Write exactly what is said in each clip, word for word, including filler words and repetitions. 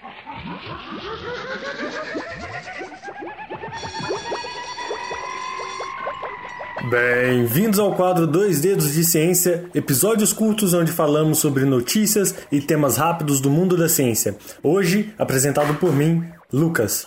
Bem-vindos ao quadro Dois Dedos de Ciência, episódios curtos onde falamos sobre notícias e temas rápidos do mundo da ciência. Hoje, apresentado por mim, Lucas.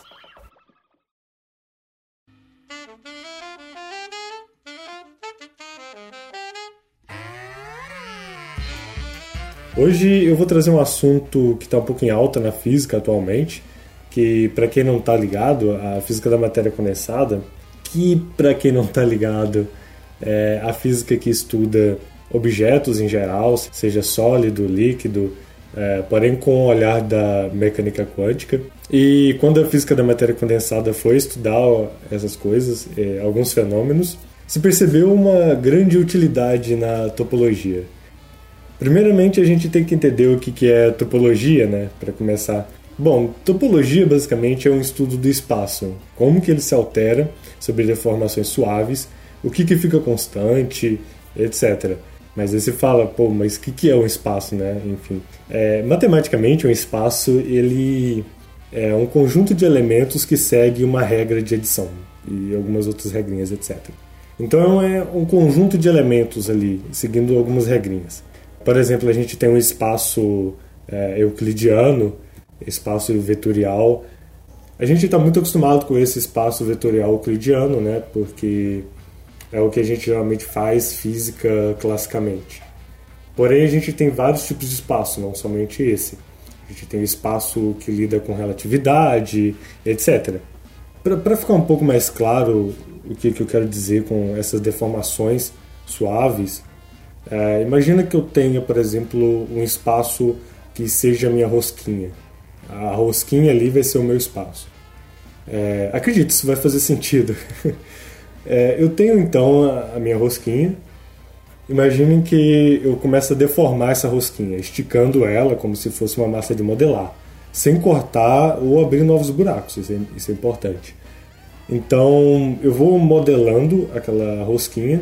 Hoje eu vou trazer um assunto que está um pouco em alta na física atualmente, que, para quem não está ligado, a física da matéria condensada, que, para quem não está ligado, é a física que estuda objetos em geral, seja sólido, líquido, é, porém com o olhar da mecânica quântica. E quando a física da matéria condensada foi estudar essas coisas, é, alguns fenômenos, se percebeu uma grande utilidade na topologia. Primeiramente, a gente tem que entender o que é topologia, né, para começar. Bom, topologia basicamente é um estudo do espaço, como que ele se altera sobre deformações suaves, o que, que fica constante, etcétera. Mas aí você fala, pô, mas o que, que é um espaço, né? Enfim, é, matematicamente um espaço ele é um conjunto de elementos que segue uma regra de adição e algumas outras regrinhas, etcétera. Então é um conjunto de elementos ali, seguindo algumas regrinhas. Por exemplo, a gente tem um espaço é, euclidiano, espaço vetorial. A gente está muito acostumado com esse espaço vetorial euclidiano, né? Porque é o que a gente geralmente faz física classicamente. Porém, a gente tem vários tipos de espaço, não somente esse. A gente tem o espaço que lida com relatividade, etcétera. Para ficar um pouco mais claro o que, que eu quero dizer com essas deformações suaves, é, imagina que eu tenha, por exemplo, um espaço que seja a minha rosquinha. A rosquinha ali vai ser o meu espaço. É, acredito, isso vai fazer sentido. é, eu tenho então a, a minha rosquinha. Imaginem que eu começo a deformar essa rosquinha, esticando ela como se fosse uma massa de modelar, sem cortar ou abrir novos buracos, isso é, isso é importante. Então eu vou modelando aquela rosquinha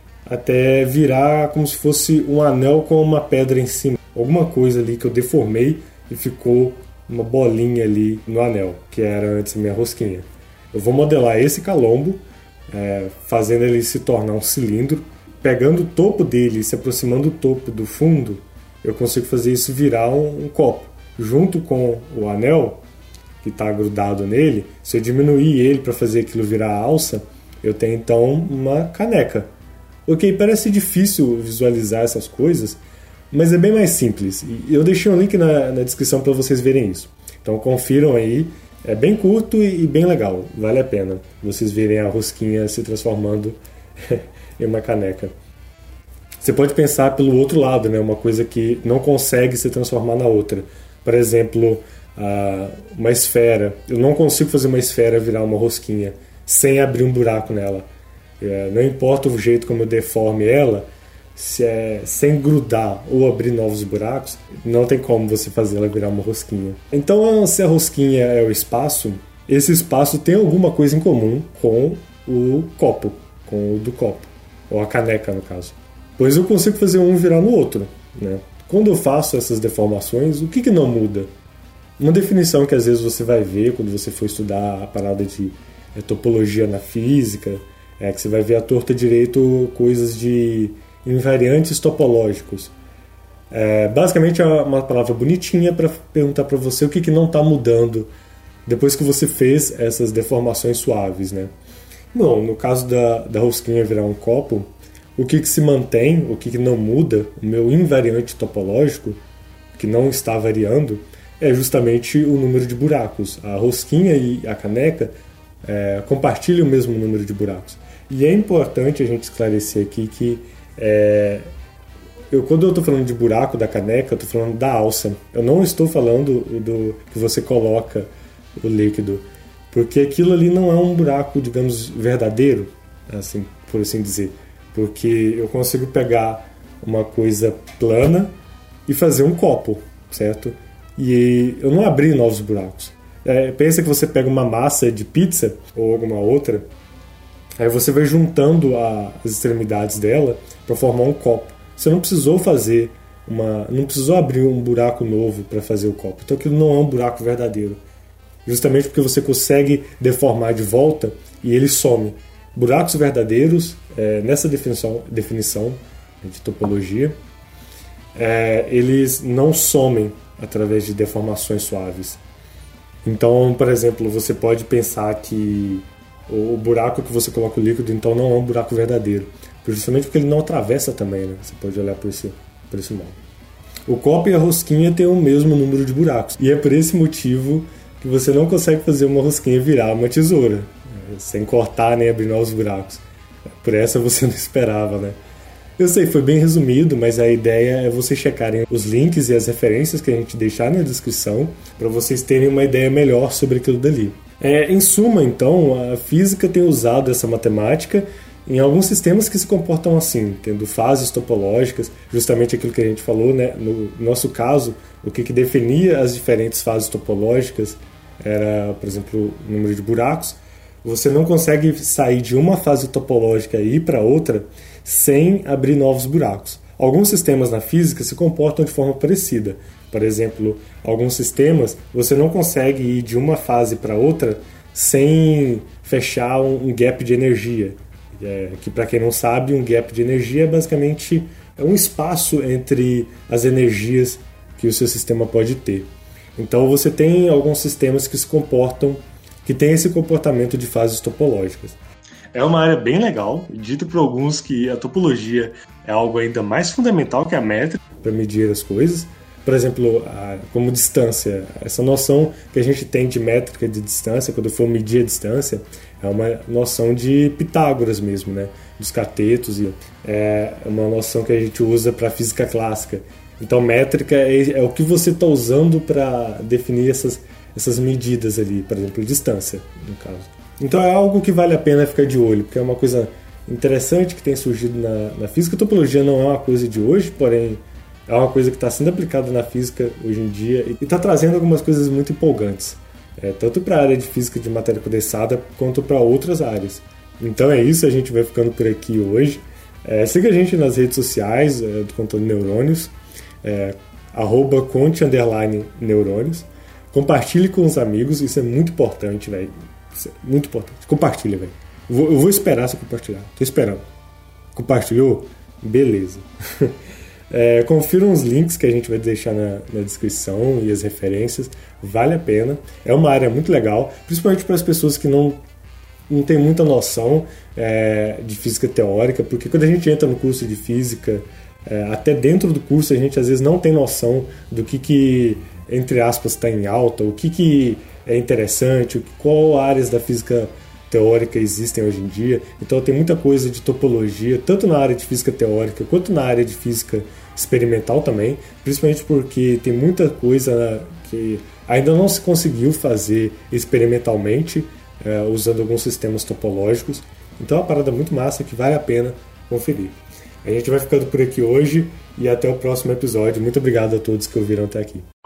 até virar como se fosse um anel com uma pedra em cima. Alguma coisa ali que eu deformei e ficou uma bolinha ali no anel, que era antes a minha rosquinha. Eu vou modelar esse calombo, é, fazendo ele se tornar um cilindro. Pegando o topo dele e se aproximando do topo do fundo, eu consigo fazer isso virar um, um copo. Junto com o anel, que está grudado nele, se eu diminuir ele para fazer aquilo virar alça, eu tenho então uma caneca. Ok, parece difícil visualizar essas coisas, mas é bem mais simples. E eu deixei um link na, na descrição para vocês verem isso. Então confiram aí. É bem curto e bem legal. Vale a pena vocês verem a rosquinha se transformando em uma caneca. Você pode pensar pelo outro lado, né? Uma coisa que não consegue se transformar na outra. Por exemplo, uma esfera. Eu não consigo fazer uma esfera virar uma rosquinha sem abrir um buraco nela. Não importa o jeito como eu deforme ela, se é sem grudar ou abrir novos buracos, não tem como você fazer ela virar uma rosquinha. Então, se a rosquinha é o espaço, esse espaço tem alguma coisa em comum com o copo, com o do copo, ou a caneca no caso. Pois eu consigo fazer um virar no outro, né? Quando eu faço essas deformações, o que, que não muda? Uma definição que às vezes você vai ver quando você for estudar a parada de é, topologia na física, é que você vai ver à torta direito coisas de invariantes topológicos. É, basicamente é uma palavra bonitinha para perguntar para você o que, que não está mudando depois que você fez essas deformações suaves, né? Bom, no caso da, da rosquinha virar um copo, o que, que se mantém, o que, que não muda, o meu invariante topológico, que não está variando, é justamente o número de buracos. A rosquinha e a caneca é, compartilham o mesmo número de buracos. E é importante a gente esclarecer aqui que É, eu, quando eu estou falando de buraco da caneca, eu estou falando da alça. Eu não estou falando do que você coloca o líquido, porque aquilo ali não é um buraco, digamos, verdadeiro, assim, por assim dizer. Porque eu consigo pegar uma coisa plana e fazer um copo, certo? E eu não abri novos buracos. É, pensa que você pega uma massa de pizza ou alguma outra, aí você vai juntando a, as extremidades dela para formar um copo. Você não precisou fazer uma, não precisou abrir um buraco novo para fazer o copo. Então aquilo não é um buraco verdadeiro. Justamente porque você consegue deformar de volta e ele some. Buracos verdadeiros, é, nessa definição, definição de topologia, é, eles não somem através de deformações suaves. Então, por exemplo, você pode pensar que o buraco que você coloca o líquido, então, não é um buraco verdadeiro. Justamente porque ele não atravessa também, né? Você pode olhar por esse, por esse modo. O copo e a rosquinha têm o mesmo número de buracos. E é por esse motivo que você não consegue fazer uma rosquinha virar uma tesoura, sem cortar nem abrir novos buracos. Por essa você não esperava, né? Eu sei, foi bem resumido, mas a ideia é vocês checarem os links e as referências que a gente deixar na descrição para vocês terem uma ideia melhor sobre aquilo dali. É, em suma, então, a física tem usado essa matemática em alguns sistemas que se comportam assim, tendo fases topológicas, justamente aquilo que a gente falou, né? No nosso caso, o que, que definia as diferentes fases topológicas era, por exemplo, o número de buracos. Você não consegue sair de uma fase topológica e ir para outra sem abrir novos buracos. Alguns sistemas na física se comportam de forma parecida. Por exemplo, alguns sistemas você não consegue ir de uma fase para outra sem fechar um gap de energia. É, que, para quem não sabe, um gap de energia é basicamente um espaço entre as energias que o seu sistema pode ter. Então você tem alguns sistemas que se comportam, que têm esse comportamento de fases topológicas. É uma área bem legal, dito por alguns que a topologia é algo ainda mais fundamental que a métrica para medir as coisas. Por exemplo, a, como distância, essa noção que a gente tem de métrica de distância, quando for medir a distância, é uma noção de Pitágoras mesmo, né? Dos catetos, e é uma noção que a gente usa para a física clássica. Então, métrica é, é o que você está usando para definir essas, essas medidas ali, por exemplo, distância, no caso. Então, é algo que vale a pena ficar de olho, porque é uma coisa interessante que tem surgido na, na física. A topologia não é uma coisa de hoje, porém é uma coisa que está sendo aplicada na física hoje em dia e está trazendo algumas coisas muito empolgantes, é, tanto para a área de física de matéria condensada quanto para outras áreas. Então é isso, a gente vai ficando por aqui hoje. É, siga a gente nas redes sociais é, do Contando Neurônios, é, arroba conte underline neurônios. Compartilhe com os amigos, isso é muito importante, velho. É muito importante. Compartilha, velho. Eu vou esperar você compartilhar. Tô esperando. Compartilhou? Beleza. É, confiram os links que a gente vai deixar na, na descrição e as referências, vale a pena, é uma área muito legal, principalmente para as pessoas que não, não têm muita noção é, de física teórica, porque quando a gente entra no curso de física, é, até dentro do curso a gente às vezes não tem noção do que, que entre aspas, está em alta, o que, que é interessante, qual áreas da física teórica existem hoje em dia. Então tem muita coisa de topologia, tanto na área de física teórica quanto na área de física experimental também, principalmente porque tem muita coisa que ainda não se conseguiu fazer experimentalmente é, usando alguns sistemas topológicos. Então é uma parada muito massa que vale a pena conferir. A gente vai ficando por aqui hoje e até o próximo episódio. Muito obrigado a todos que ouviram até aqui.